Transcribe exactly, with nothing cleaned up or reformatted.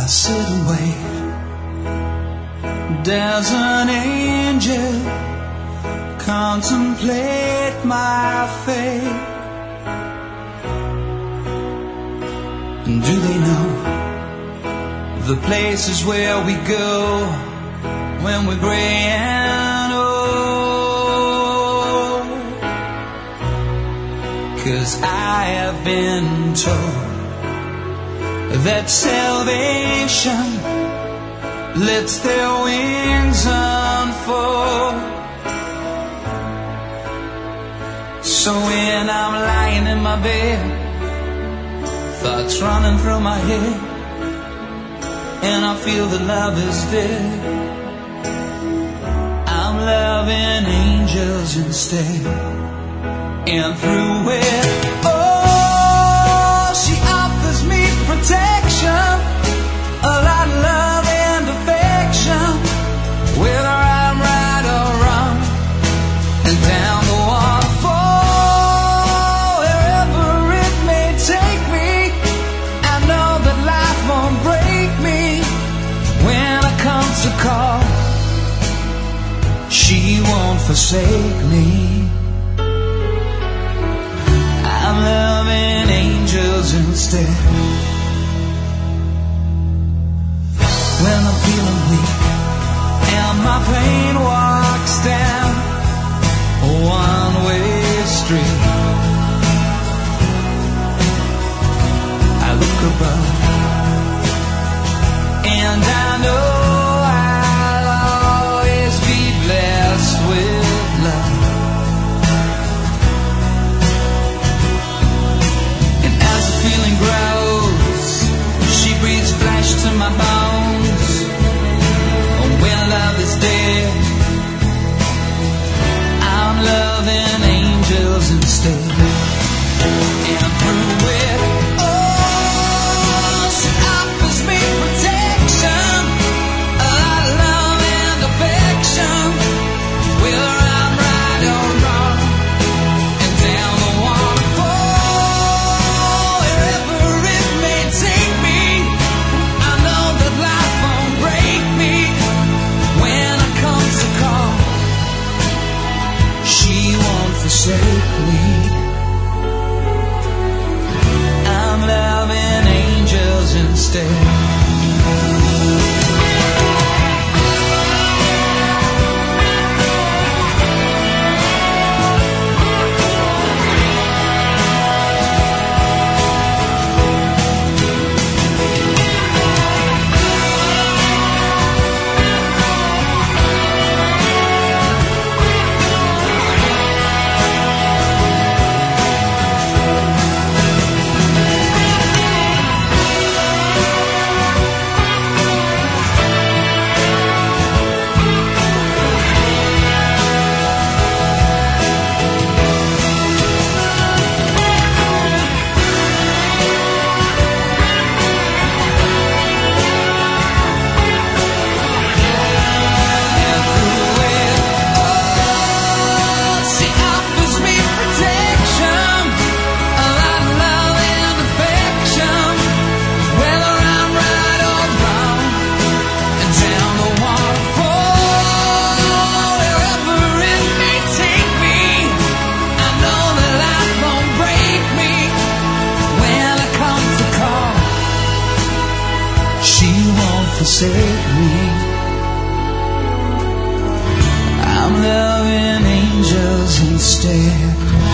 sit and wait. There's an angel contemplate my fate. And do they know the places where we go when we're gray and old? 'Cause I have been told that salvation lets their wings unfold. So when I'm lying in my bed, thoughts running through my head, and I feel that love is dead, I'm loving angels instead. And through it, oh, she offers me protection, a lot of love and affection, whether I'm right or wrong, and down the waterfall, wherever it may take me, I know that life won't break me when I come to call. She won't forsake me. I'm loving angels instead. When I'm feeling weak and my pain walks down a one-way street, I look above and I know I'll always be blessed with love. And as the feeling grows, she breathes flesh to my bones. When love is dead, I'm loving angels instead. And through it, oh, she offers me protection, a lot of love and affection, whether I'm right or wrong, and down the waterfall, wherever it may take me, I know that life won't break me when I come to call. She won't forsake me. I'm loving angels instead. Forsake me. I'm loving angels instead.